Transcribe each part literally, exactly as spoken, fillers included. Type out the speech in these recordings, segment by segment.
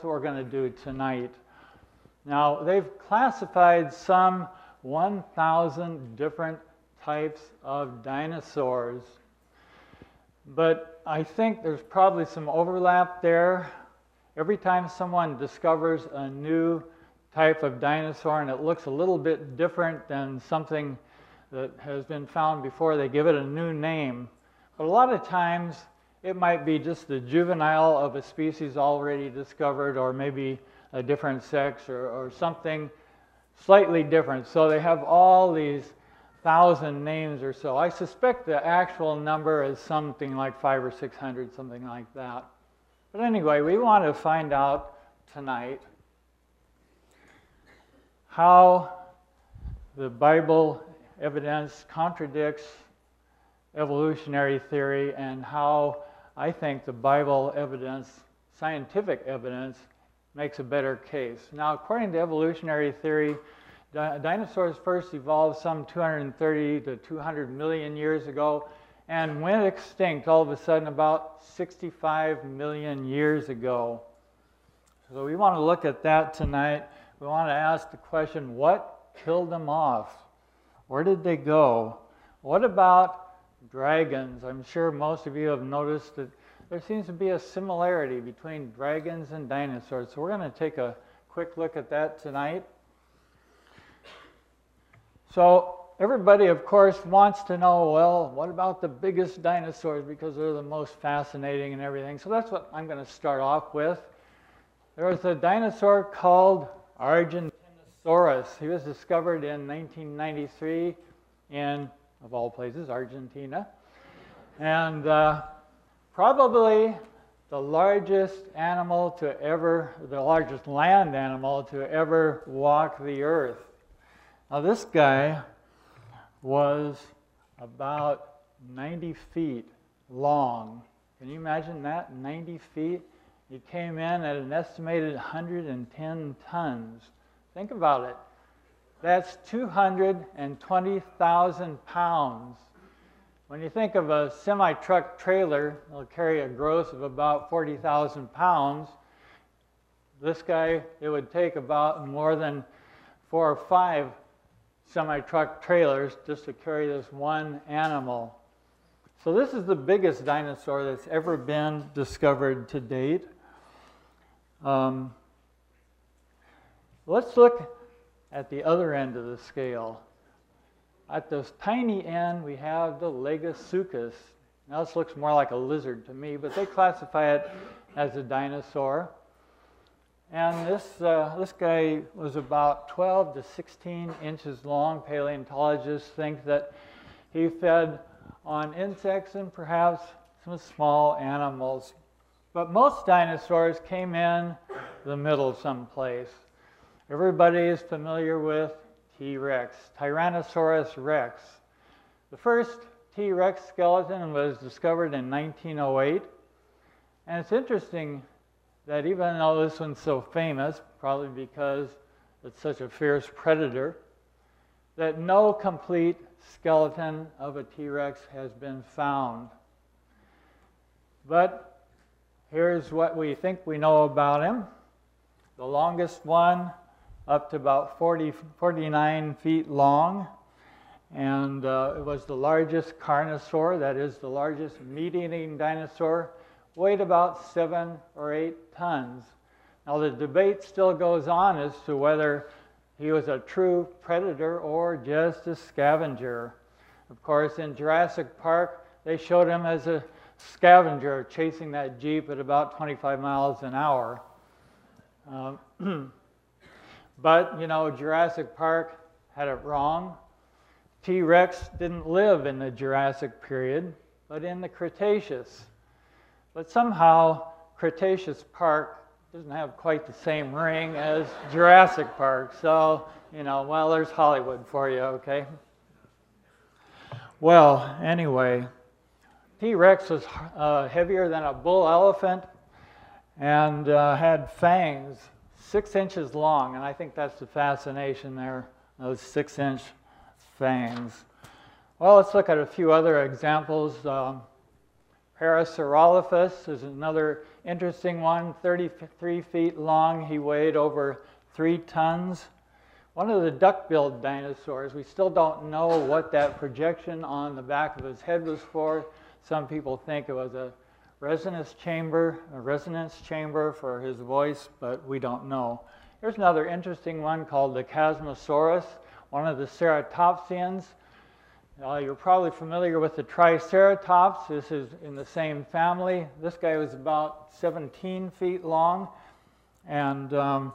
that's what we're going to do tonight. Now, they've classified some one thousand different types of dinosaurs, but I think there's probably some overlap there. Every time someone discovers a new type of dinosaur and it looks a little bit different than something that has been found before, they give it a new name. But a lot of times it might be just the juvenile of a species already discovered, or maybe a different sex, or, or something slightly different. So they have all these thousand names or so. I suspect the actual number is something like five or six hundred, something like that. But anyway, we want to find out tonight how the Bible evidence contradicts evolutionary theory, and how I think the Bible evidence, scientific evidence, makes a better case. Now, according to evolutionary theory, di dinosaurs first evolved some two hundred thirty to two hundred million years ago and went extinct all of a sudden about sixty-five million years ago. So we want to look at that tonight. We want to ask the question, what killed them off? Where did they go? What about dragons? I'm sure most of you have noticed that there seems to be a similarity between dragons and dinosaurs. So we're going to take a quick look at that tonight. So everybody, of course, wants to know, well, what about the biggest dinosaurs, because they're the most fascinating and everything. So that's what I'm going to start off with. There was a dinosaur called Argentinosaurus. He was discovered in nineteen ninety-three in, of all places, Argentina. And uh, probably the largest animal to ever, the largest land animal to ever walk the earth. Now this guy was about ninety feet long. Can you imagine that? ninety feet? He came in at an estimated one hundred ten tons. Think about it. That's two hundred twenty thousand pounds. When you think of a semi-truck trailer, it'll carry a gross of about forty thousand pounds. This guy, it would take about more than four or five semi-truck trailers just to carry this one animal. So this is the biggest dinosaur that's ever been discovered to date. Um, let's look at the other end of the scale. At this tiny end, we have the Lagosuchus. Now this looks more like a lizard to me, but they classify it as a dinosaur. And this, uh, this guy was about twelve to sixteen inches long. Paleontologists think that he fed on insects and perhaps some small animals. But most dinosaurs came in the middle someplace. Everybody is familiar with T-Rex, Tyrannosaurus rex. The first T-Rex skeleton was discovered in nineteen oh eight. And it's interesting that even though this one's so famous, probably because it's such a fierce predator, that no complete skeleton of a T-Rex has been found. But here's what we think we know about him. The longest one, up to about forty, forty-nine feet long, and uh, it was the largest carnosaur, that is the largest meat-eating dinosaur, weighed about seven or eight tons. Now the debate still goes on as to whether he was a true predator or just a scavenger. Of course, in Jurassic Park, they showed him as a scavenger chasing that Jeep at about twenty-five miles an hour. Um, but, you know, Jurassic Park had it wrong. T-Rex didn't live in the Jurassic period, but in the Cretaceous. But somehow, Cretaceous Park doesn't have quite the same ring as Jurassic Park. So, you know, well, there's Hollywood for you, okay? Well, anyway, T-Rex was uh, heavier than a bull elephant and uh, had fangs six inches long. And I think that's the fascination there, those six-inch fangs. Well, let's look at a few other examples. Um, Parasaurolophus is another interesting one, thirty-three feet long. He weighed over three tons. One of the duck-billed dinosaurs, we still don't know what that projection on the back of his head was for. Some people think it was a resonance chamber, a resonance chamber for his voice, but we don't know. Here's another interesting one called the Chasmosaurus, one of the ceratopsians. Uh, you're probably familiar with the Triceratops. This is in the same family. This guy was about seventeen feet long and um,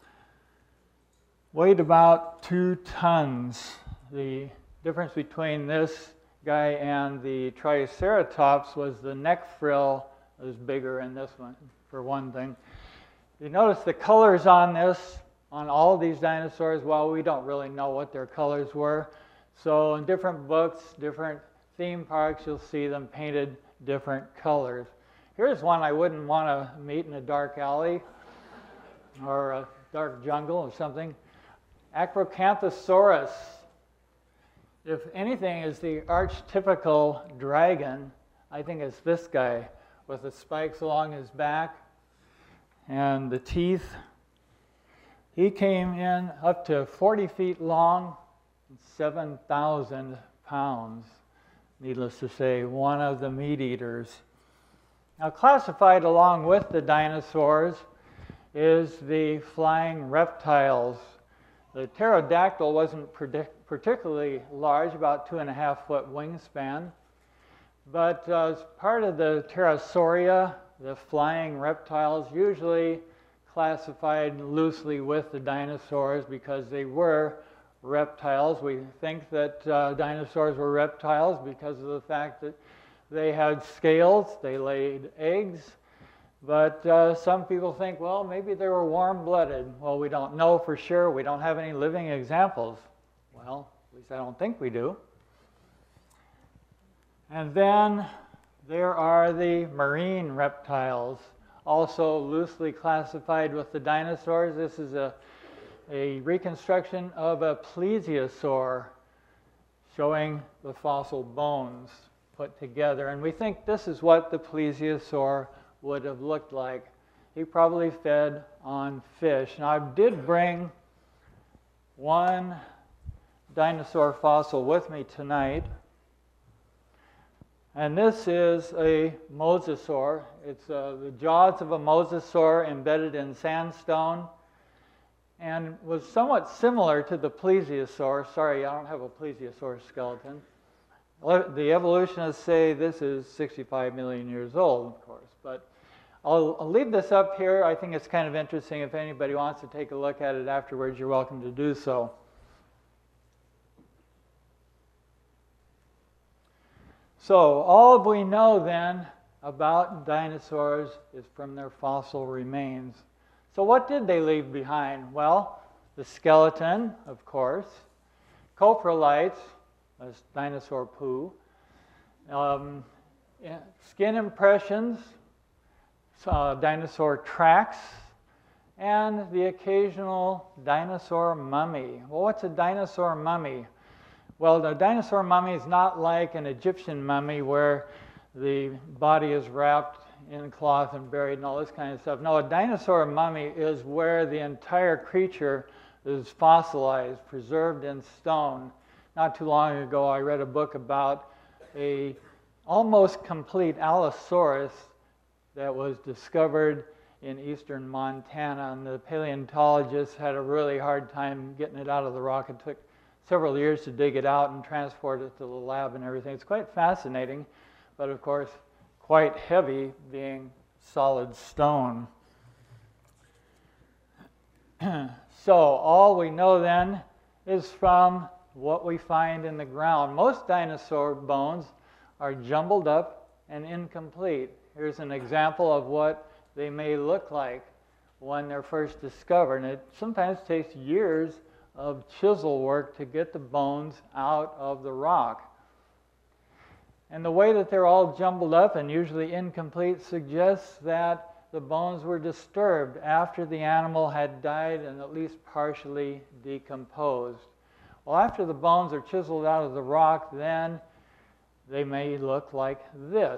weighed about two tons. The difference between this guy and the Triceratops was the neck frill was bigger in this one, for one thing. You notice the colors on this, on all these dinosaurs, well, we don't really know what their colors were. So in different books, different theme parks, you'll see them painted different colors. Here's one I wouldn't want to meet in a dark alley or a dark jungle or something. Acrocanthosaurus. If anything is the archetypical dragon, I think it's this guy with the spikes along his back and the teeth. He came in up to forty feet long, seven thousand pounds. Needless to say, one of the meat eaters. Now, classified along with the dinosaurs is the flying reptiles. The pterodactyl wasn't particularly large, about two and a half foot wingspan, but uh, as part of the pterosauria, the flying reptiles, usually classified loosely with the dinosaurs because they were reptiles. We think that uh, dinosaurs were reptiles because of the fact that they had scales, they laid eggs, but uh, some people think, well, maybe they were warm-blooded. Well, we don't know for sure. We don't have any living examples. Well, at least I don't think we do. And then there are the marine reptiles, also loosely classified with the dinosaurs. This is a, a reconstruction of a plesiosaur showing the fossil bones put together. And we think this is what the plesiosaur would have looked like. He probably fed on fish. Now, I did bring one dinosaur fossil with me tonight. And this is a mosasaur. It's uh, the jaws of a mosasaur embedded in sandstone and was somewhat similar to the plesiosaur. Sorry, I don't have a plesiosaur skeleton. The evolutionists say this is sixty-five million years old, of course, but I'll, I'll leave this up here. I think it's kind of interesting. If anybody wants to take a look at it afterwards, you're welcome to do so. So all we know then about dinosaurs is from their fossil remains. So what did they leave behind? Well, the skeleton, of course, coprolites, that's dinosaur poo, um, skin impressions, uh, dinosaur tracks, and the occasional dinosaur mummy. Well, what's a dinosaur mummy? Well, the dinosaur mummy is not like an Egyptian mummy where the body is wrapped in cloth and buried and all this kind of stuff. No, a dinosaur mummy is where the entire creature is fossilized, preserved in stone. Not too long ago, I read a book about a almost complete Allosaurus that was discovered in eastern Montana, and the paleontologists had a really hard time getting it out of the rock. It took several years to dig it out and transport it to the lab and everything. It's quite fascinating, but of course, quite heavy, being solid stone. So all we know then is from what we find in the ground. Most dinosaur bones are jumbled up and incomplete. Here's an example of what they may look like when they're first discovered. And it sometimes takes years of chisel work to get the bones out of the rock. And the way that they're all jumbled up and usually incomplete suggests that the bones were disturbed after the animal had died and at least partially decomposed. Well, after the bones are chiseled out of the rock, then they may look like this.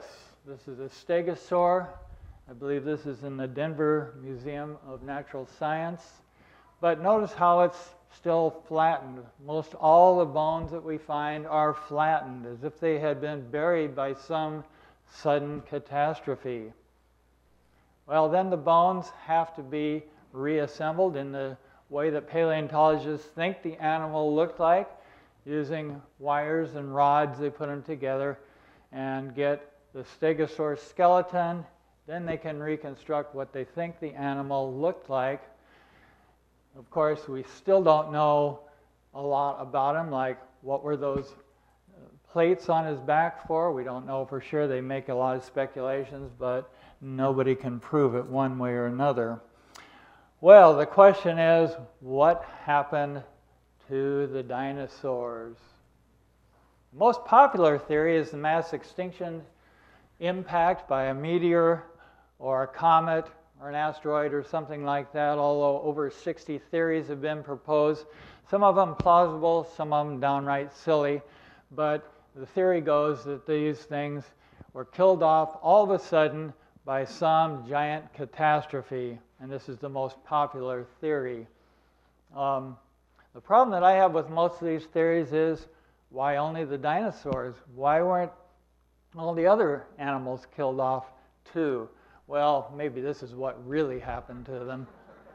This is a stegosaur. I believe this is in the Denver Museum of Natural Science. But notice how it's still flattened. Most all the bones that we find are flattened, as if they had been buried by some sudden catastrophe. Well, then the bones have to be reassembled in the way that paleontologists think the animal looked like, using wires and rods. They put them together and get the stegosaurus skeleton. Then they can reconstruct what they think the animal looked like. Of course, we still don't know a lot about him, like what were those plates on his back for? We don't know for sure. They make a lot of speculations, but nobody can prove it one way or another. Well, the question is, what happened to the dinosaurs? The most popular theory is the mass extinction impact by a meteor or a comet or an asteroid or something like that, although over sixty theories have been proposed. Some of them plausible, some of them downright silly, but the theory goes that these things were killed off all of a sudden by some giant catastrophe, and this is the most popular theory. Um, the problem that I have with most of these theories is, why only the dinosaurs? Why weren't all the other animals killed off too? Well, maybe this is what really happened to them.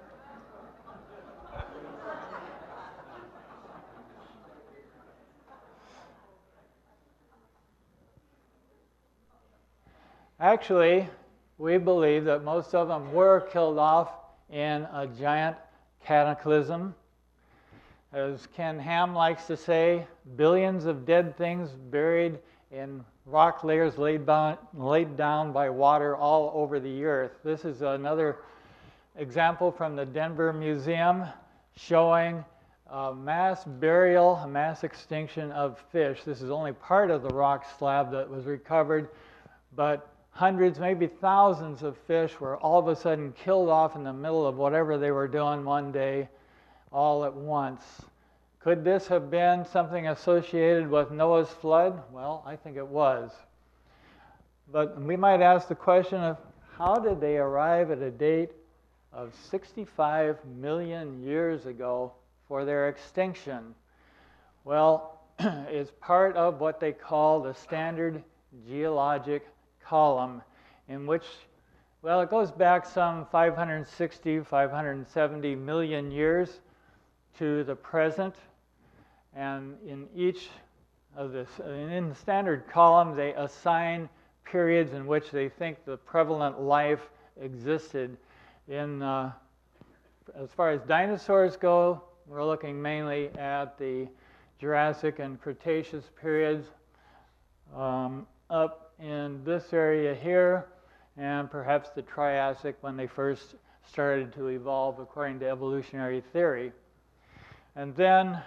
Actually, we believe that most of them were killed off in a giant cataclysm. As Ken Ham likes to say, billions of dead things buried in rock layers laid down, laid down by water all over the earth. This is another example from the Denver Museum showing a mass burial, a mass extinction of fish. This is only part of the rock slab that was recovered, but hundreds, maybe thousands of fish were all of a sudden killed off in the middle of whatever they were doing one day, all at once. Could this have been something associated with Noah's flood? Well, I think it was. But we might ask the question of, how did they arrive at a date of sixty-five million years ago for their extinction? Well, it's part of what they call the standard geologic column, in which, well, it goes back some five hundred sixty, five hundred seventy million years to the present. And in each of this, in the standard column, they assign periods in which they think the prevalent life existed. In, uh, as far as dinosaurs go, we're looking mainly at the Jurassic and Cretaceous periods um, up in this area here, and perhaps the Triassic when they first started to evolve according to evolutionary theory. And then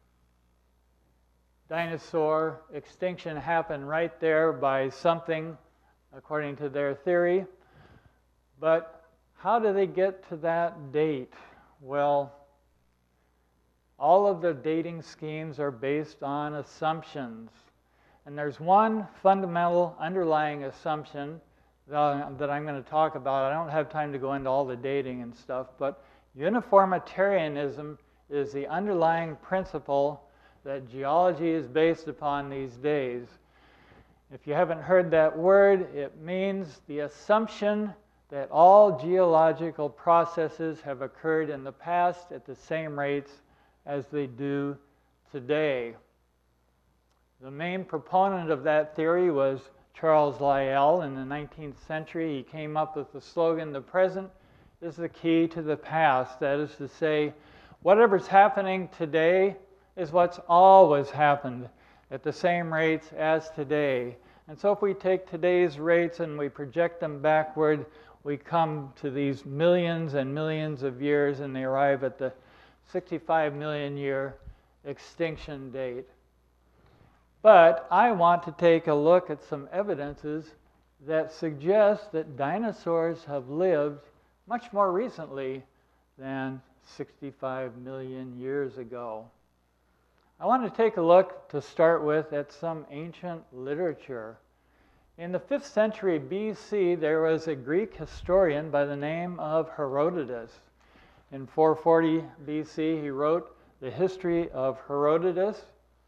dinosaur extinction happened right there by something, according to their theory. But how do they get to that date? Well, all of the dating schemes are based on assumptions. And there's one fundamental underlying assumption that, that I'm going to talk about. I don't have time to go into all the dating and stuff, but uniformitarianism is the underlying principle that geology is based upon these days. If you haven't heard that word, it means the assumption that all geological processes have occurred in the past at the same rates as they do today. The main proponent of that theory was Charles Lyell in the nineteenth century. He came up with the slogan, "The present is the key to the past." That is to say, whatever's happening today is what's always happened at the same rates as today. And so if we take today's rates and we project them backward, we come to these millions and millions of years, and they arrive at the sixty-five million year extinction date. But I want to take a look at some evidences that suggest that dinosaurs have lived much more recently than sixty-five million years ago. I want to take a look, to start with, at some ancient literature. In the fifth century B C, there was a Greek historian by the name of Herodotus. In four forty B C, he wrote the history of Herodotus.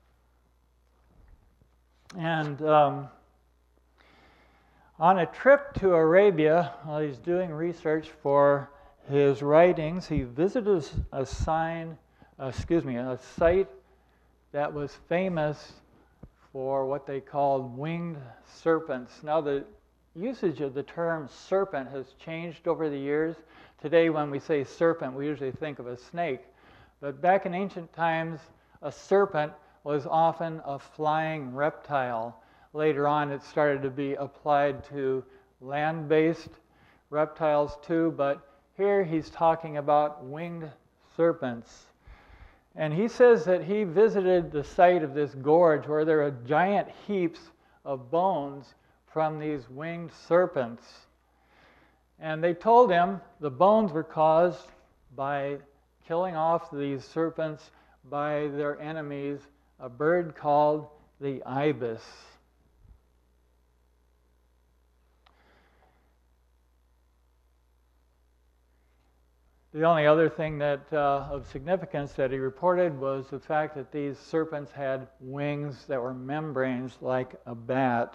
And um, on a trip to Arabia, while he's doing research for his writings, he visited a sign, uh, excuse me, a site that was famous for what they called winged serpents. Now, the usage of the term serpent has changed over the years. Today, when we say serpent, we usually think of a snake. But back in ancient times, a serpent was often a flying reptile. Later on, it started to be applied to land-based reptiles too, but here he's talking about winged serpents. And he says that he visited the site of this gorge where there are giant heaps of bones from these winged serpents. And they told him the bones were caused by killing off these serpents by their enemies, a bird called the ibis. The only other thing that uh, of significance that he reported was the fact that these serpents had wings that were membranes like a bat.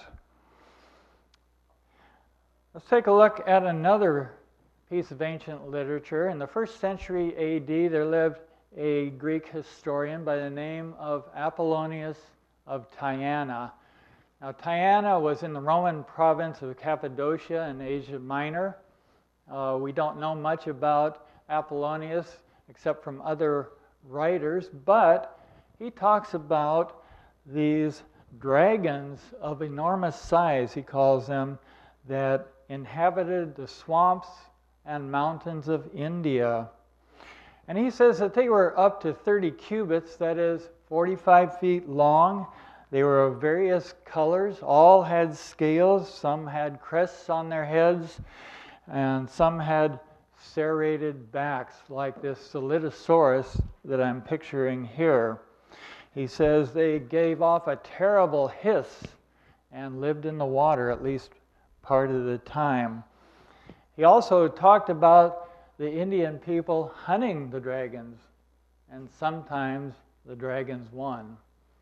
Let's take a look at another piece of ancient literature. In the first century A D, there lived a Greek historian by the name of Apollonius of Tyana. Now, Tyana was in the Roman province of Cappadocia in Asia Minor. Uh, we don't know much about Apollonius except from other writers, but he talks about these dragons of enormous size, he calls them, that inhabited the swamps and mountains of India. And he says that they were up to thirty cubits, that is forty-five feet long. They were of various colors, all had scales, some had crests on their heads, and some had serrated backs like this Solidosaurus that I'm picturing here. He says they gave off a terrible hiss and lived in the water at least part of the time. He also talked about the Indian people hunting the dragons, and sometimes the dragons won.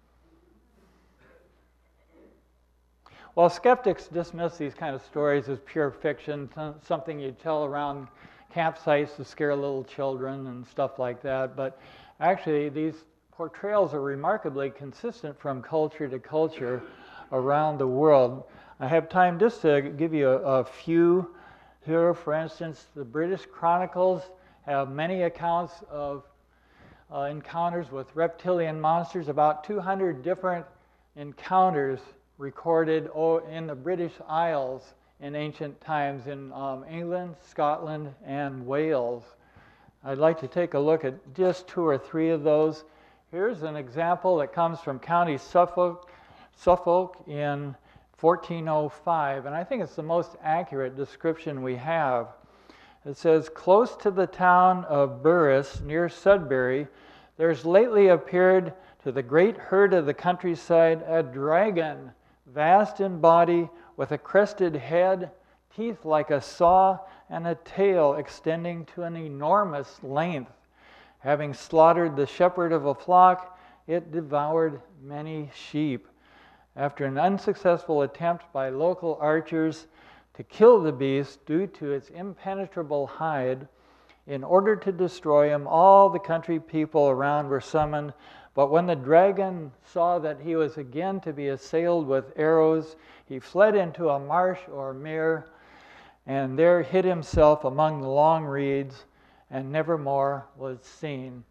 While skeptics dismiss these kind of stories as pure fiction, something you tell around campsites to scare little children and stuff like that, but actually these portrayals are remarkably consistent from culture to culture around the world. I have time just to give you a, a few here. For instance, the British Chronicles have many accounts of uh, encounters with reptilian monsters, about two hundred different encounters recorded in the British Isles in ancient times in um, England, Scotland, and Wales. I'd like to take a look at just two or three of those. Here's an example that comes from County Suffolk, Suffolk in fourteen oh five, and I think it's the most accurate description we have. It says, close to the town of Burris, near Sudbury, there's lately appeared to the great herd of the countryside a dragon, vast in body, with a crested head, teeth like a saw, and a tail extending to an enormous length. Having slaughtered the shepherd of a flock, it devoured many sheep. After an unsuccessful attempt by local archers to kill the beast due to its impenetrable hide, in order to destroy him, all the country people around were summoned. But when the dragon saw that he was again to be assailed with arrows, he fled into a marsh or mere, and there hid himself among the long reeds, and never more was seen.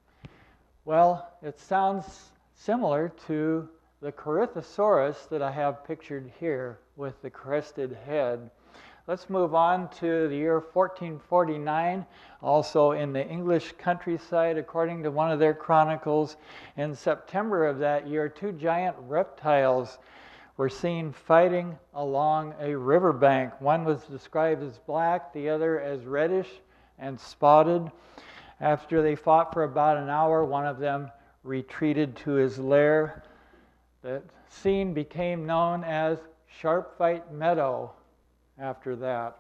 Well, it sounds similar to the Corythosaurus that I have pictured here with the crested head. Let's move on to the year fourteen forty-nine, also in the English countryside, according to one of their chronicles. In September of that year, two giant reptiles were seen fighting along a riverbank. One was described as black, the other as reddish and spotted. After they fought for about an hour, one of them retreated to his lair. The scene became known as Sharpfite Meadow after that.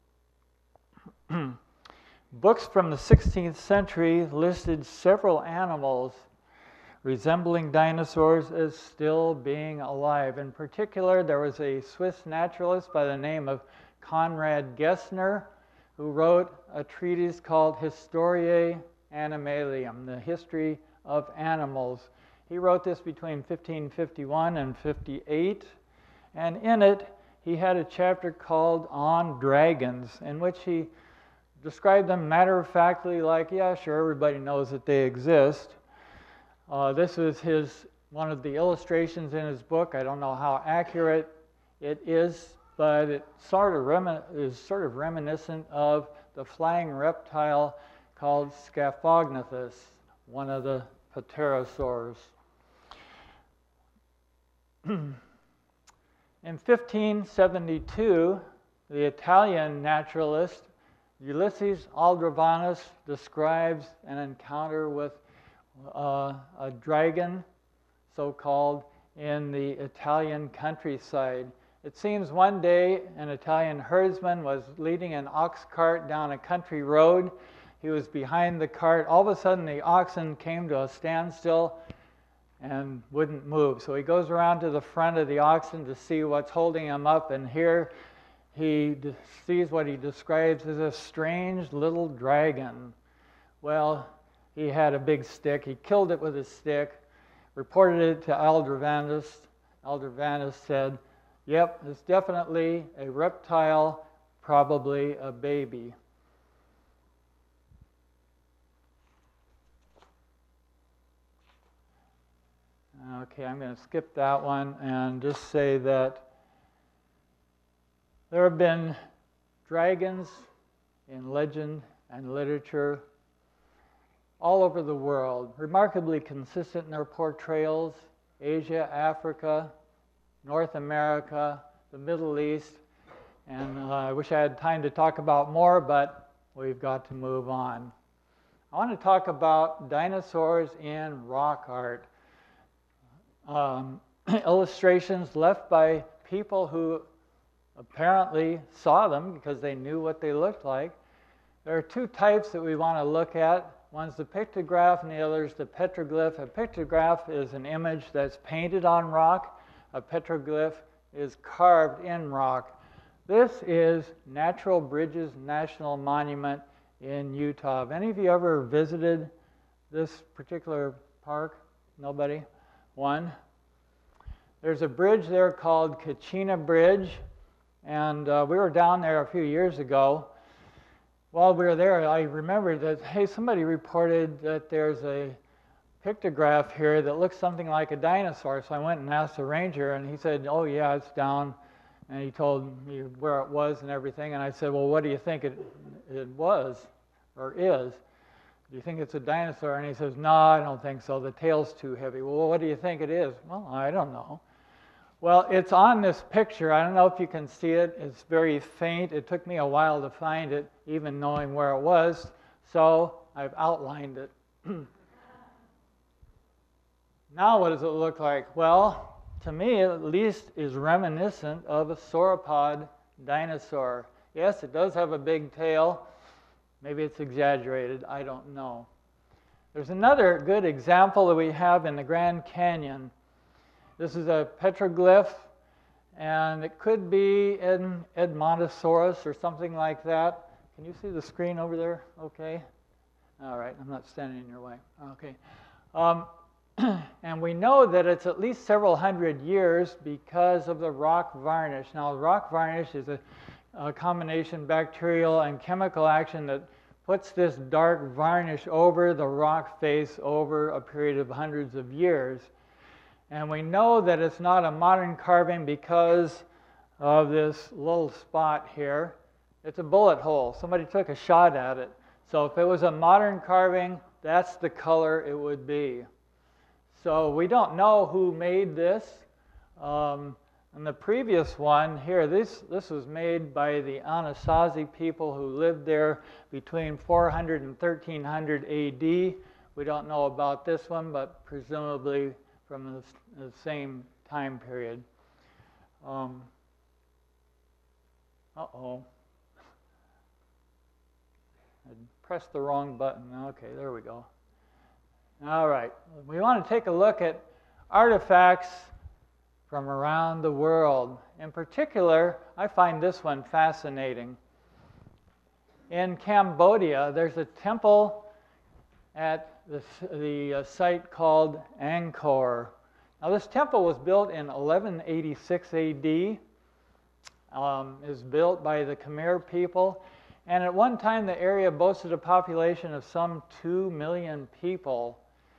Books from the sixteenth century listed several animals resembling dinosaurs as still being alive. In particular, there was a Swiss naturalist by the name of Conrad Gessner who wrote a treatise called Historiae Animalium, the history of animals. He wrote this between fifteen fifty-one and fifty-eight, and in it he had a chapter called On Dragons, in which he described them matter-of-factly like, yeah, sure, everybody knows that they exist. Uh, this was his one of the illustrations in his book. I don't know how accurate it is, but it sort of remi- is sort of reminiscent of the flying reptile called Scaphognathus, one of the pterosaurs. In fifteen seventy-two, the Italian naturalist Ulysses Aldrovandus describes an encounter with uh, a dragon, so-called, in the Italian countryside. It seems one day an Italian herdsman was leading an ox cart down a country road. He was behind the cart. All of a sudden, the oxen came to a standstill and wouldn't move. So he goes around to the front of the oxen to see what's holding him up, and here he sees what he describes as a strange little dragon. Well, he had a big stick. He killed it with his stick, reported it to Aldrovandus. Aldrovandus said, yep, it's definitely a reptile, probably a baby. Okay, I'm going to skip that one and just say that there have been dragons in legend and literature all over the world, remarkably consistent in their portrayals: Asia, Africa, North America, the Middle East, and uh, I wish I had time to talk about more, but we've got to move on. I want to talk about dinosaurs in rock art. Um, illustrations left by people who apparently saw them because they knew what they looked like. There are two types that we want to look at. One's the pictograph and the other is the petroglyph. A pictograph is an image that's painted on rock. A petroglyph is carved in rock. This is Natural Bridges National Monument in Utah. Have any of you ever visited this particular park? Nobody? One. There's a bridge there called Kachina Bridge, and uh, we were down there a few years ago. While we were there, I remembered that, hey, somebody reported that there's a pictograph here that looks something like a dinosaur. So I went and asked the ranger, and he said, oh, yeah, it's down. And he told me where it was and everything. And I said, well, what do you think it, it was or is? Do you think it's a dinosaur? And he says, no, I don't think so. The tail's too heavy. Well, what do you think it is? Well, I don't know. Well, it's on this picture. I don't know if you can see it. It's very faint. It took me a while to find it, even knowing where it was. So I've outlined it. Now what does it look like? Well, to me, at least, is reminiscent of a sauropod dinosaur. Yes, it does have a big tail. Maybe it's exaggerated. I don't know. There's another good example that we have in the Grand Canyon. This is a petroglyph, and it could be an Edmontosaurus or something like that. Can you see the screen over there? Okay. All right, I'm not standing in your way. Okay. Um, and we know that it's at least several hundred years because of the rock varnish. Now, rock varnish is a, a combination bacterial and chemical action that puts this dark varnish over the rock face over a period of hundreds of years. And we know that it's not a modern carving because of this little spot here. It's a bullet hole. Somebody took a shot at it. So if it was a modern carving, that's the color it would be. So we don't know who made this. Um, and the previous one here, this, this was made by the Anasazi people who lived there between four hundred and thirteen hundred A D. We don't know about this one, but presumably from the, the same time period. Um, Uh-oh. I pressed the wrong button. Okay, there we go. All right. We want to take a look at artifacts from around the world. In particular, I find this one fascinating. In Cambodia, there's a temple at the, the uh, site called Angkor. Now, this temple was built in eleven eighty-six A D. Um, it was built by the Khmer people. And at one time, the area boasted a population of some two million people.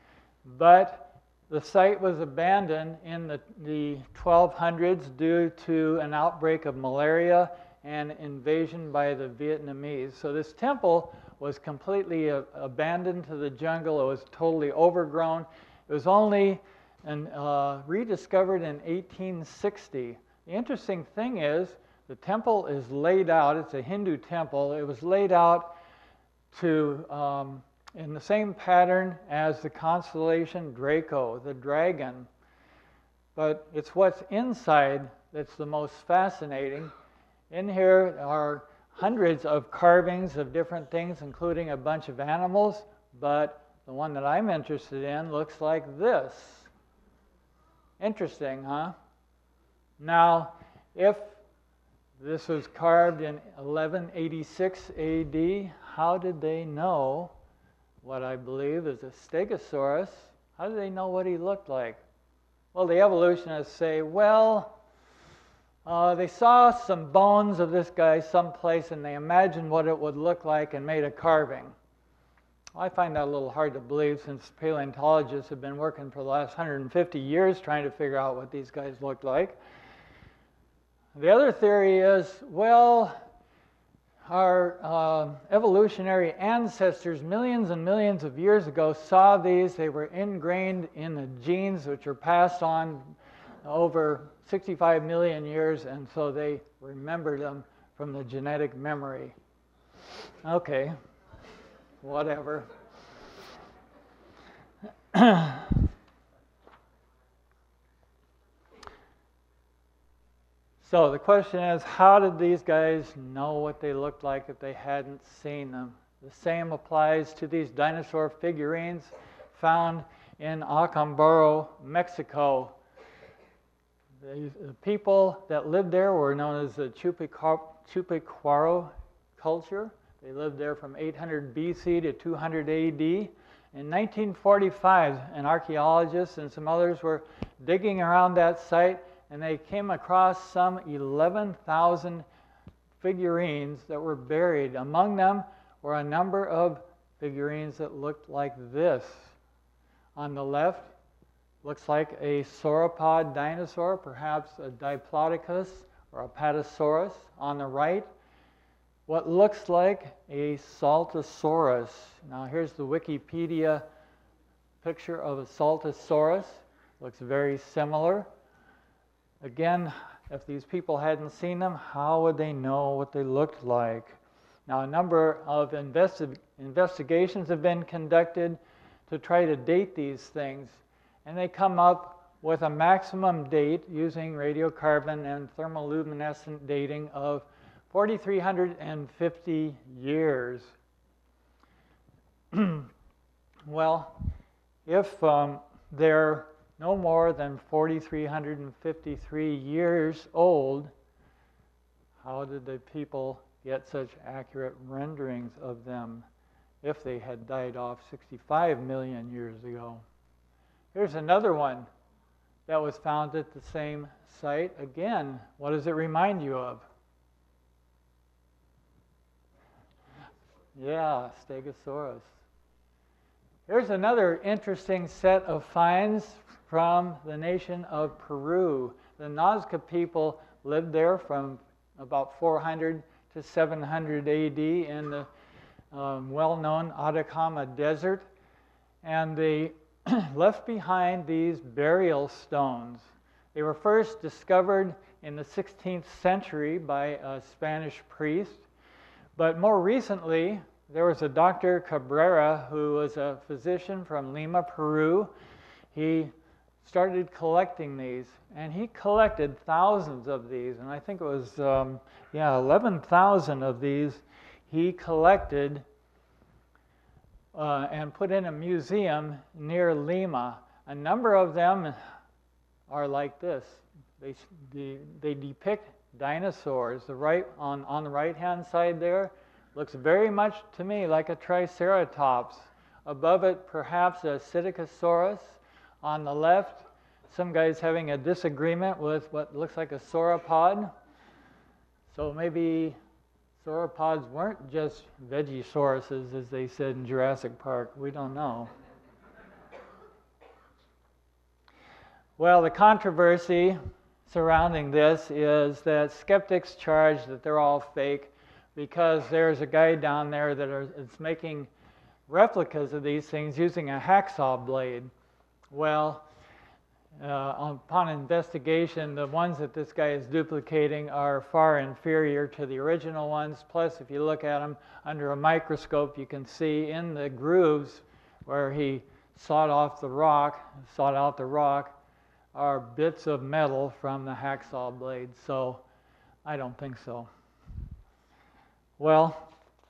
But the site was abandoned in the, the twelve hundreds due to an outbreak of malaria and invasion by the Vietnamese. So this temple was completely uh, abandoned to the jungle. It was totally overgrown. It was only an, uh, rediscovered in eighteen sixty. The interesting thing is, the temple is laid out, it's a Hindu temple, it was laid out to um, in the same pattern as the constellation Draco, the dragon. But it's what's inside that's the most fascinating. In here are hundreds of carvings of different things, including a bunch of animals, but the one that I'm interested in looks like this. Interesting, huh? Now, if this was carved in eleven eighty-six A D, how did they know what I believe is a Stegosaurus? How did they know what he looked like? Well, the evolutionists say, well, uh, they saw some bones of this guy someplace and they imagined what it would look like and made a carving. Well, I find that a little hard to believe since paleontologists have been working for the last one hundred fifty years trying to figure out what these guys looked like. The other theory is, well, our uh, evolutionary ancestors millions and millions of years ago saw these. They were ingrained in the genes which are passed on over sixty-five million years, and so they remembered them from the genetic memory. Okay, whatever. So the question is, how did these guys know what they looked like if they hadn't seen them? The same applies to these dinosaur figurines found in Acambaro, Mexico. The, the people that lived there were known as the Chupiquaro culture. They lived there from eight hundred B C to two hundred A D. In nineteen forty-five, an archaeologist and some others were digging around that site, and they came across some eleven thousand figurines that were buried. Among them were a number of figurines that looked like this. On the left, looks like a sauropod dinosaur, perhaps a Diplodocus or a Patasaurus. On the right, what looks like a Saltosaurus. Now here's the Wikipedia picture of a Saltosaurus. Looks very similar. Again, if these people hadn't seen them, how would they know what they looked like? Now, a number of investi- investigations have been conducted to try to date these things, and they come up with a maximum date using radiocarbon and thermoluminescent dating of four thousand three hundred fifty years. Well, if um, they're no more than four thousand three hundred fifty-three years old, how did the people get such accurate renderings of them if they had died off sixty-five million years ago? Here's another one that was found at the same site. Again, what does it remind you of? Yeah, Stegosaurus. Here's another interesting set of finds from the nation of Peru. The Nazca people lived there from about four hundred to seven hundred A D in the um, well-known Atacama Desert, and they left behind these burial stones. They were first discovered in the sixteenth century by a Spanish priest, but more recently there was a Doctor Cabrera who was a physician from Lima, Peru. He started collecting these, and he collected thousands of these, and I think it was, um, yeah, eleven thousand of these he collected uh, and put in a museum near Lima. A number of them are like this. They, they, they depict dinosaurs. The right, on, on the right-hand side there looks very much to me like a Triceratops. Above it, perhaps a Psittacosaurus. On the left, some guy's having a disagreement with what looks like a sauropod. So maybe sauropods weren't just Vegisauruses, as they said in Jurassic Park. We don't know. Well, the controversy surrounding this is that skeptics charge that they're all fake because there's a guy down there that are, is making replicas of these things using a hacksaw blade. Well, uh, upon investigation, the ones that this guy is duplicating are far inferior to the original ones. Plus, if you look at them under a microscope, you can see in the grooves where he sawed off the rock, sawed out the rock, are bits of metal from the hacksaw blade. So I don't think so. Well,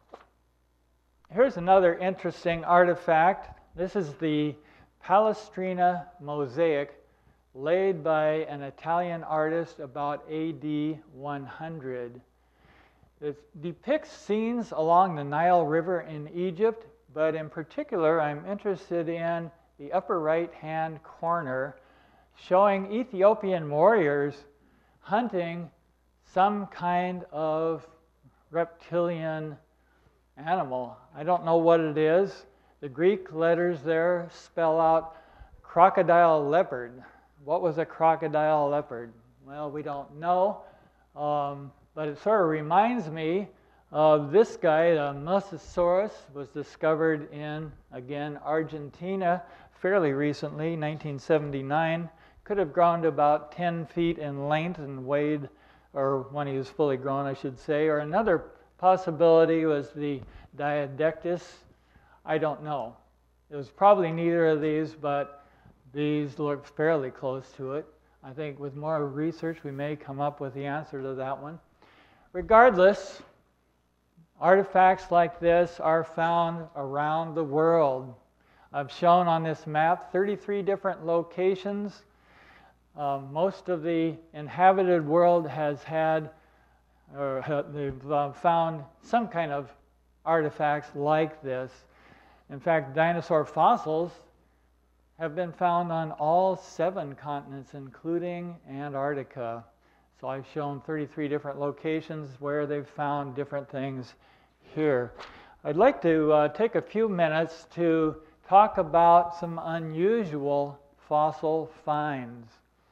here's another interesting artifact. This is the Palestrina mosaic laid by an Italian artist about A D one hundred. It depicts scenes along the Nile River in Egypt, but in particular I'm interested in the upper right-hand corner showing Ethiopian warriors hunting some kind of reptilian animal. I don't know what it is. The Greek letters there spell out crocodile leopard. What was a crocodile leopard? Well, we don't know, um, but it sort of reminds me of this guy. The Mosasaurus was discovered in, again, Argentina fairly recently, nineteen seventy-nine. Could have grown to about ten feet in length and weighed, or when he was fully grown, I should say. Or another possibility was the Diadectus. I don't know. It was probably neither of these, but these look fairly close to it. I think with more research, we may come up with the answer to that one. Regardless, artifacts like this are found around the world. I've shown on this map thirty-three different locations. Um, most of the inhabited world has had, or uh, they've uh, found some kind of artifacts like this. In fact, dinosaur fossils have been found on all seven continents, including Antarctica. So I've shown thirty-three different locations where they've found different things here. I'd like to uh, take a few minutes to talk about some unusual fossil finds.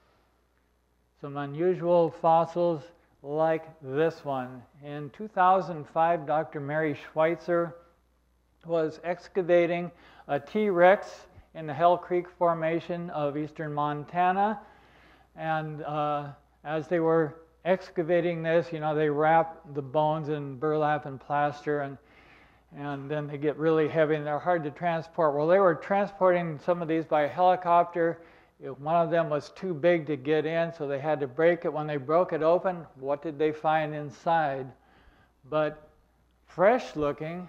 Some unusual fossils like this one. In two thousand five, Doctor Mary Schweitzer was excavating a T-Rex in the Hell Creek Formation of eastern Montana. And uh, as they were excavating this, you know, they wrap the bones in burlap and plaster, and, and then they get really heavy and they're hard to transport. Well, they were transporting some of these by helicopter. One of them was too big to get in, so they had to break it. When they broke it open, what did they find inside? But fresh-looking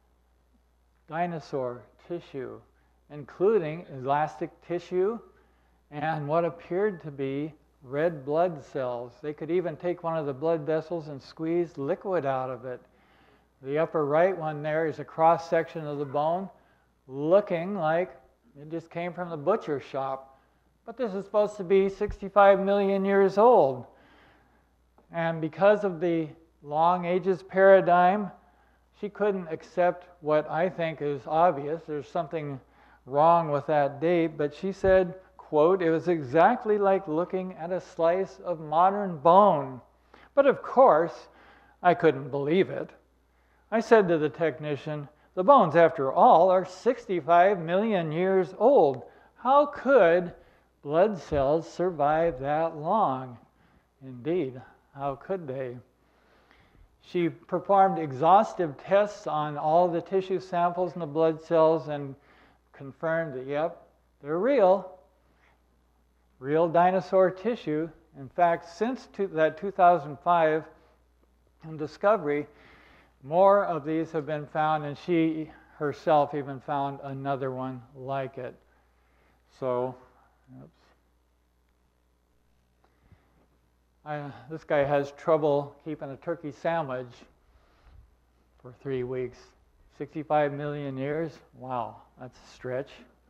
dinosaur tissue, including elastic tissue and what appeared to be red blood cells. They could even take one of the blood vessels and squeeze liquid out of it. The upper right one there is a cross-section of the bone looking like it just came from the butcher shop. But this is supposed to be sixty-five million years old. And because of the long ages paradigm, she couldn't accept what I think is obvious. There's something wrong with that date, but she said, quote, "It was exactly like looking at a slice of modern bone." But of course, I couldn't believe it. I said to the technician, "The bones, after all, are sixty-five million years old. How could blood cells survive that long?" Indeed, how could they? She performed exhaustive tests on all the tissue samples and the blood cells and confirmed that, yep, they're real. real dinosaur tissue. In fact, since two, that two thousand five discovery, more of these have been found, and she herself even found another one like it. So, oops. I, this guy has trouble keeping a turkey sandwich for three weeks. sixty-five million years? Wow, that's a stretch.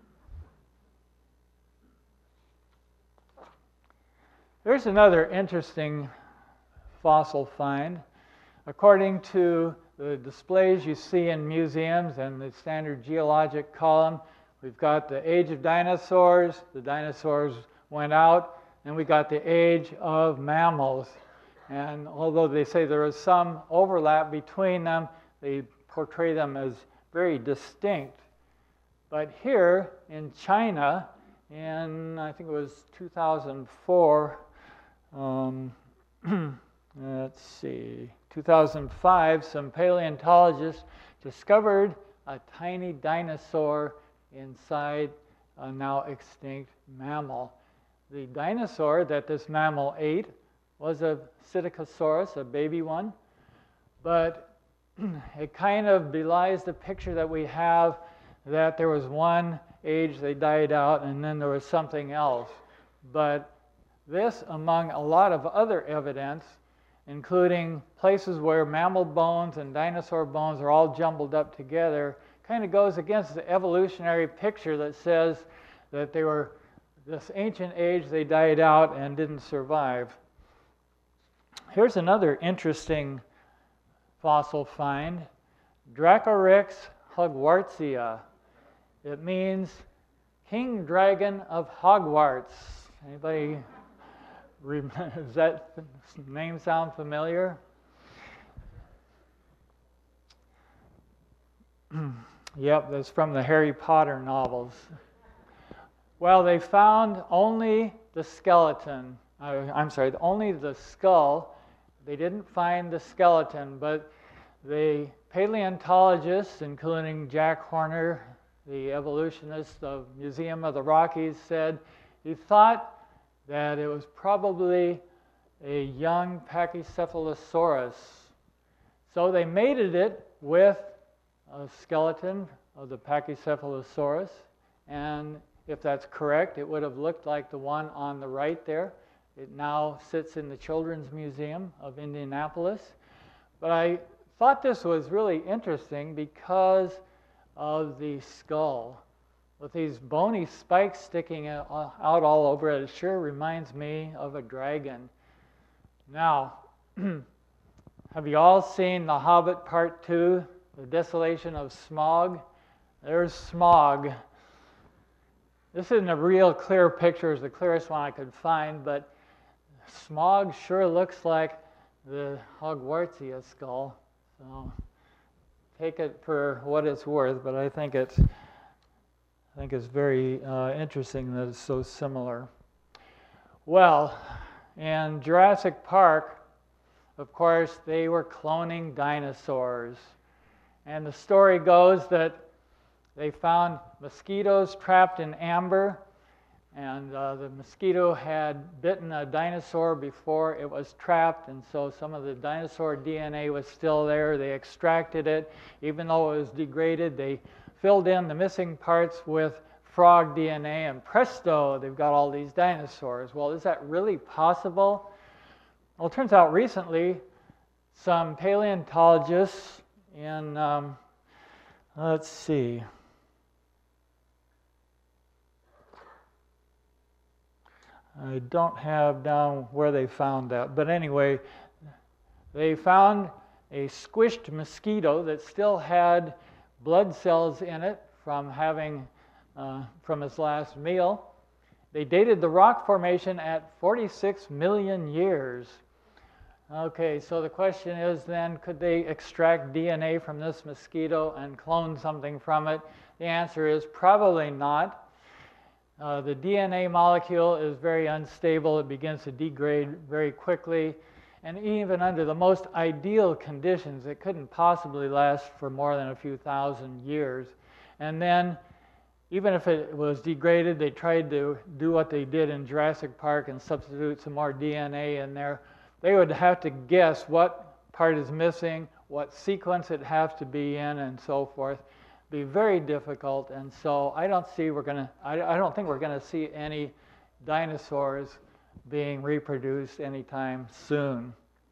There's another interesting fossil find. According to the displays you see in museums and the standard geologic column, we've got the age of dinosaurs, the dinosaurs went out, and we got the age of mammals. And although they say there is some overlap between them, they portray them as very distinct. But here in China, in I think it was two thousand four, um, let's see, two thousand five, some paleontologists discovered a tiny dinosaur inside a now extinct mammal. The dinosaur that this mammal ate was a Psittacosaurus, a baby one, but it kind of belies the picture that we have that there was one age they died out and then there was something else. But this, among a lot of other evidence, including places where mammal bones and dinosaur bones are all jumbled up together, kind of goes against the evolutionary picture that says that they were this ancient age, they died out and didn't survive. Here's another interesting fossil find, Dracoryx hogwartsia. It means king dragon of Hogwarts. Anybody, does that name sound familiar? Yep, that's from the Harry Potter novels. Well, they found only the skeleton. Uh, I'm sorry, only the skull. They didn't find the skeleton, but the paleontologists, including Jack Horner, the evolutionist of Museum of the Rockies, said he thought that it was probably a young Pachycephalosaurus. So they mated it with a skeleton of the Pachycephalosaurus, and if that's correct, it would have looked like the one on the right there. It now sits in the Children's Museum of Indianapolis. But I thought this was really interesting because of the skull. With these bony spikes sticking out all over it, it sure reminds me of a dragon. Now, have you all seen The Hobbit Part two, The Desolation of Smaug? There's Smaug. This isn't a real clear picture, it's the clearest one I could find, but Smaug sure looks like the Hogwartsia skull. So take it for what it's worth, but I think it's, I think it's very uh, interesting that it's so similar. Well, in Jurassic Park, of course, they were cloning dinosaurs. And the story goes that they found mosquitoes trapped in amber, and uh, the mosquito had bitten a dinosaur before it was trapped, and so some of the dinosaur D N A was still there. They extracted it. Even though it was degraded, they filled in the missing parts with frog D N A, and presto, they've got all these dinosaurs. Well, is that really possible? Well, it turns out recently some paleontologists in, um, let's see, I don't have down where they found that, but anyway, they found a squished mosquito that still had blood cells in it from having, uh, from its last meal. They dated the rock formation at forty-six million years. Okay, so the question is then, could they extract D N A from this mosquito and clone something from it? The answer is probably not. Uh, the D N A molecule is very unstable. It begins to degrade very quickly. And even under the most ideal conditions, it couldn't possibly last for more than a few thousand years. And then, even if it was degraded, they tried to do what they did in Jurassic Park and substitute some more D N A in there. They would have to guess what part is missing, what sequence it has to be in, and so forth. Be very difficult, and so I don't see we're going to. I, I don't think we're going to see any dinosaurs being reproduced anytime soon.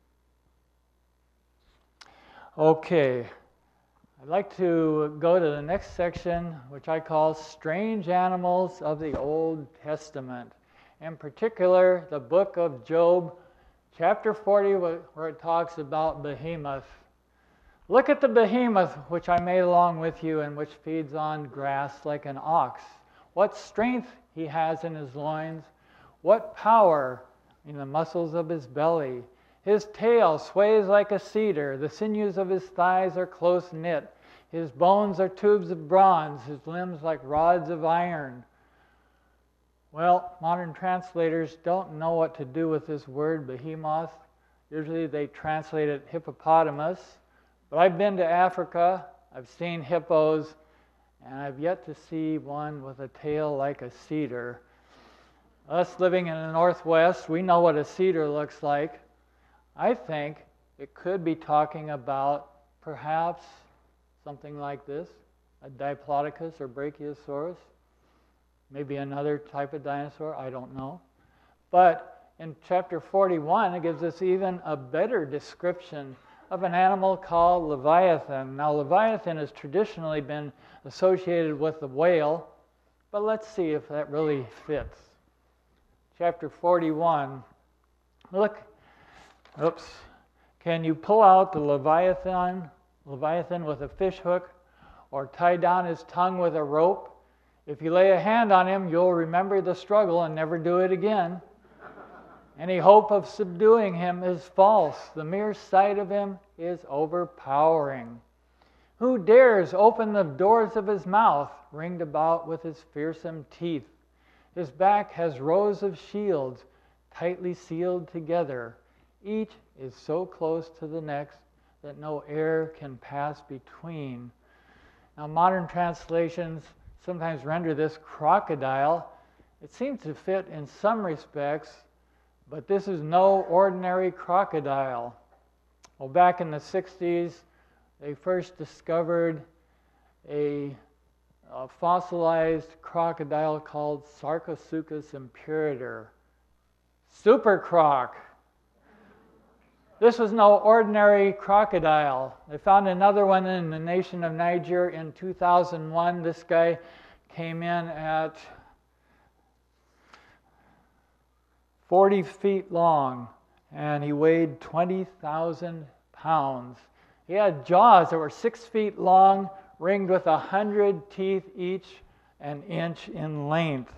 Okay, I'd like to go to the next section, which I call Strange Animals of the Old Testament. In particular, the book of Job, chapter forty, where it talks about Behemoth. Look at the behemoth which I made along with you and which feeds on grass like an ox. What strength he has in his loins, what power in the muscles of his belly. His tail sways like a cedar, the sinews of his thighs are close knit. His bones are tubes of bronze, his limbs like rods of iron. Well, modern translators don't know what to do with this word, behemoth. Usually they translate it hippopotamus. But I've been to Africa, I've seen hippos, and I've yet to see one with a tail like a cedar. Us living in the Northwest, we know what a cedar looks like. I think it could be talking about perhaps something like this, a Diplodocus or Brachiosaurus, maybe another type of dinosaur, I don't know. But in chapter forty-one, it gives us even a better description of an animal called Leviathan. Now, Leviathan has traditionally been associated with the whale, but let's see if that really fits. Chapter forty-one, look, oops, can you pull out the Leviathan, Leviathan with a fish hook, or tie down his tongue with a rope? If you lay a hand on him, you'll remember the struggle and never do it again. Any hope of subduing him is false. The mere sight of him is overpowering. Who dares open the doors of his mouth, ringed about with his fearsome teeth? His back has rows of shields, tightly sealed together. Each is so close to the next that no air can pass between. Now, modern translations sometimes render this crocodile. It seems to fit in some respects, but this is no ordinary crocodile. Well, back in the sixties, they first discovered a, a fossilized crocodile called Sarcosuchus imperator. Super croc. This was no ordinary crocodile. They found another one in the nation of Niger in two thousand one. This guy came in at forty feet long, and he weighed twenty thousand pounds. He had jaws that were six feet long, ringed with a hundred teeth each, an inch in length.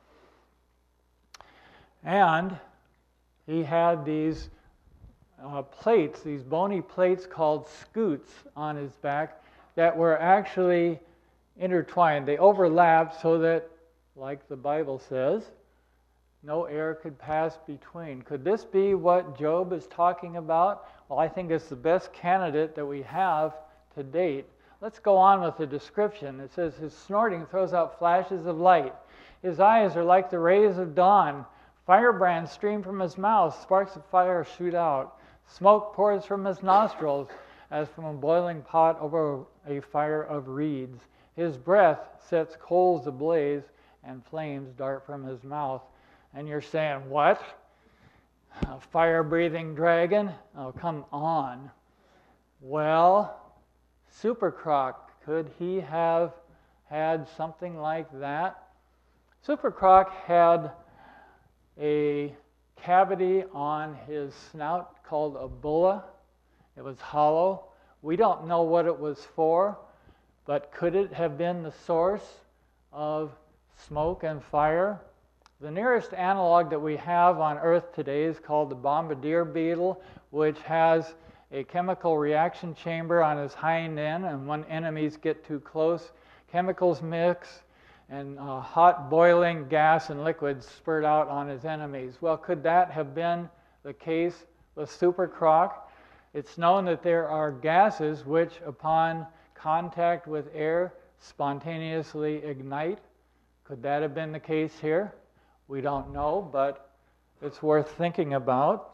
And he had these uh, plates, these bony plates called scutes on his back that were actually intertwined. They overlapped so that, like the Bible says, no air could pass between. Could this be what Job is talking about? Well, I think it's the best candidate that we have to date. Let's go on with the description. It says, his snorting throws out flashes of light. His eyes are like the rays of dawn. Firebrands stream from his mouth. Sparks of fire shoot out. Smoke pours from his nostrils as from a boiling pot over a fire of reeds. His breath sets coals ablaze and flames dart from his mouth. And you're saying, what? A fire-breathing dragon? Oh, come on. Well, Super Croc, could he have had something like that? Super Croc had a cavity on his snout called a bulla. It was hollow. We don't know what it was for, but could it have been the source of smoke and fire? The nearest analog that we have on Earth today is called the bombardier beetle, which has a chemical reaction chamber on his hind end, and when enemies get too close, chemicals mix, and uh, hot boiling gas and liquids spurt out on his enemies. Well, could that have been the case with Super Croc? It's known that there are gases which, upon contact with air, spontaneously ignite. Could that have been the case here? We don't know, but it's worth thinking about.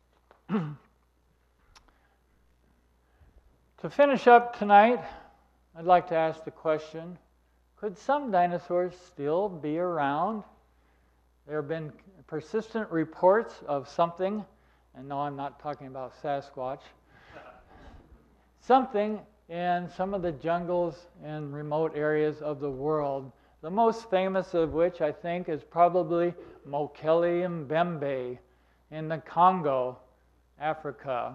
To finish up tonight, I'd like to ask the question, could some dinosaurs still be around? There have been persistent reports of something, and no, I'm not talking about Sasquatch, something in some of the jungles in remote areas of the world, the most famous of which I think is probably Mokele Mbembe in the Congo, Africa.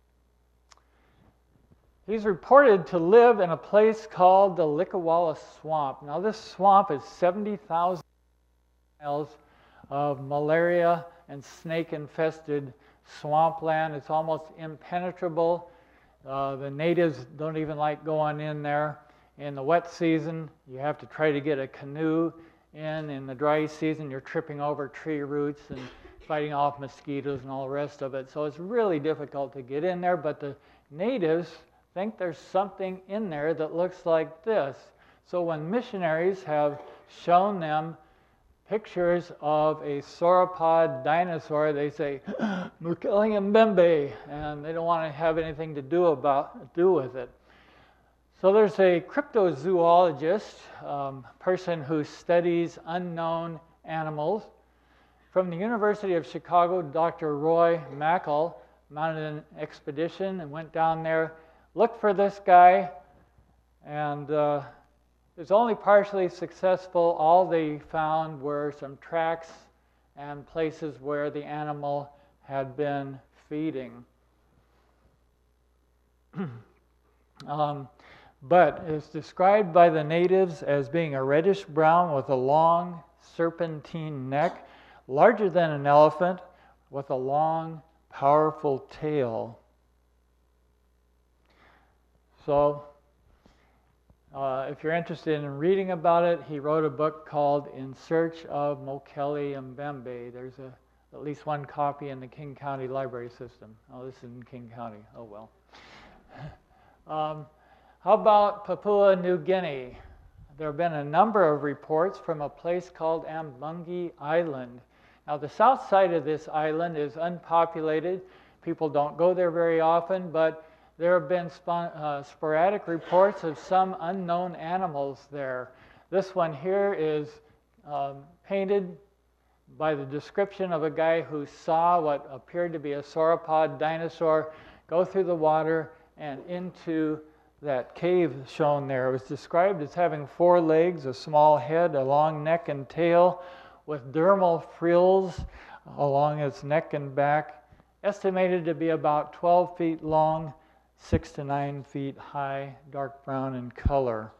He's reported to live in a place called the Likawala Swamp. Now this swamp is seventy thousand miles of malaria and snake-infested swampland. It's almost impenetrable. Uh, the natives don't even like going in there. In the wet season, you have to try to get a canoe in. In the dry season, you're tripping over tree roots and fighting off mosquitoes and all the rest of it. So it's really difficult to get in there, but the natives think there's something in there that looks like this. So when missionaries have shown them pictures of a sauropod dinosaur, they say, Mokele Mbembe, and they don't want to have anything to do about do with it. So there's a cryptozoologist, um, person who studies unknown animals. From the University of Chicago, Doctor Roy Mackal mounted an expedition and went down there, looked for this guy, and uh, it was only partially successful. All they found were some tracks and places where the animal had been feeding. um, but it's described by the natives as being a reddish brown with a long serpentine neck, larger than an elephant, with a long, powerful tail. So, uh, if you're interested in reading about it, he wrote a book called In Search of Mokele Mbembe. There's a, at least one copy in the King County Library System. Oh, this is in King County. Oh, well. um, how about Papua New Guinea? There have been a number of reports from a place called Ambungi Island. Now, the south side of this island is unpopulated. People don't go there very often, but there have been sp- uh, sporadic reports of some unknown animals there. This one here is um, painted by the description of a guy who saw what appeared to be a sauropod dinosaur go through the water and into that cave shown there. It was described as having four legs, a small head, a long neck and tail, with dermal frills along its neck and back, estimated to be about twelve feet long, six to nine feet high, dark brown in color.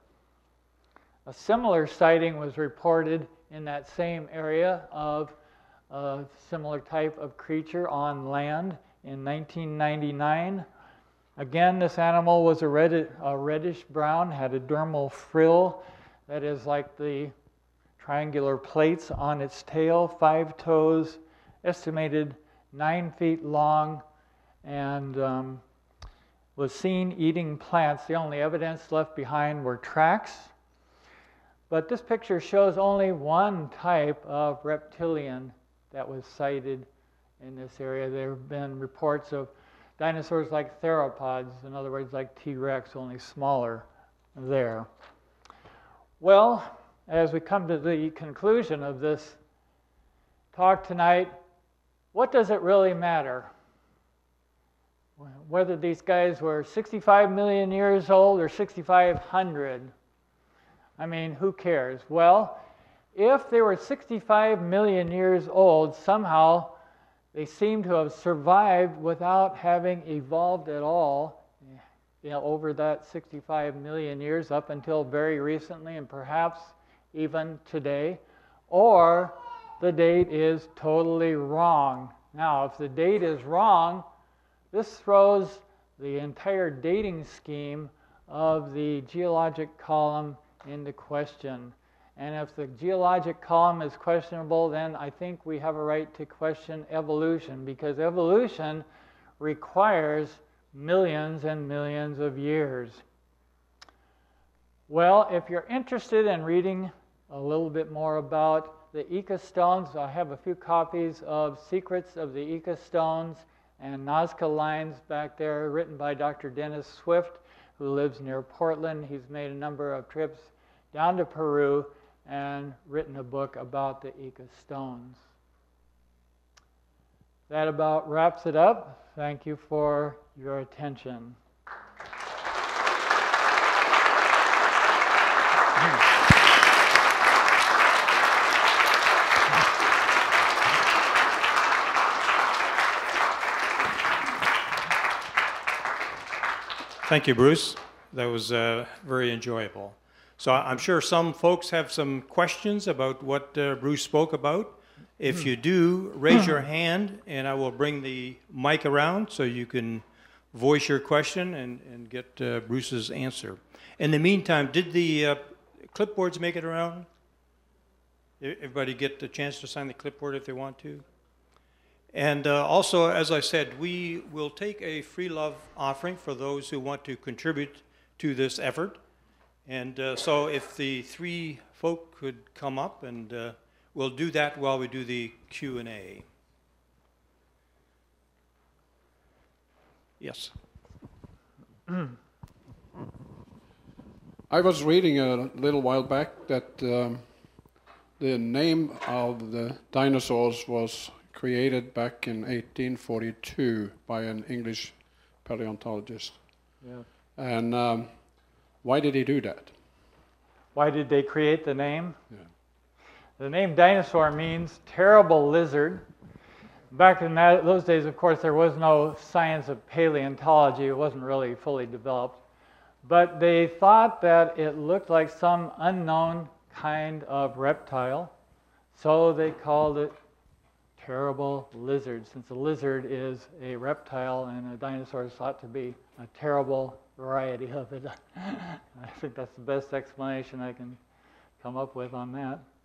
A similar sighting was reported in that same area of a similar type of creature on land in nineteen ninety-nine. Again, this animal was a, red, a reddish brown, had a dermal frill that is like the triangular plates on its tail, five toes, estimated nine feet long, and um, was seen eating plants. The only evidence left behind were tracks. But this picture shows only one type of reptilian that was sighted in this area. There have been reports of dinosaurs like theropods, in other words, like T-Rex, only smaller there. Well, as we come to the conclusion of this talk tonight, what does it really matter? Whether these guys were sixty-five million years old or sixty-five hundred. I mean, who cares? Well, if they were sixty-five million years old, somehow they seem to have survived without having evolved at all, you know, over that sixty-five million years up until very recently, and perhaps even today. Or the date is totally wrong. Now, if the date is wrong, this throws the entire dating scheme of the geologic column into question. And if the geologic column is questionable, then I think we have a right to question evolution, because evolution requires millions and millions of years. Well, if you're interested in reading a little bit more about the Ica stones, I have a few copies of Secrets of the Ica Stones and Nazca Lines back there, written by Doctor Dennis Swift, who lives near Portland. He's made a number of trips down to Peru and written a book about the Ica stones. That about wraps it up. Thank you for your attention. Thank you, Bruce. That was uh, very enjoyable. So I'm sure some folks have some questions about what uh, Bruce spoke about. If you do, raise your hand and I will bring the mic around so you can voice your question and, and get uh, Bruce's answer. In the meantime, did the uh, clipboards make it around? Everybody get the chance to sign the clipboard if they want to? And uh, also, as I said, we will take a free love offering for those who want to contribute to this effort. And uh, so if the three folk could come up, and uh, we'll do that while we do the Q and A. Yes. I was reading a little while back that um, the name of the dinosaurs was created back in eighteen forty-two by an English paleontologist. Yeah. And um, why did he do that? Why did they create the name? Yeah. The name dinosaur means terrible lizard. Back in that, those days, of course, there was no science of paleontology. It wasn't really fully developed. But they thought that it looked like some unknown kind of reptile, so they called it terrible lizard, since a lizard is a reptile and a dinosaur is thought to be a terrible variety of it. I think that's the best explanation I can come up with on that.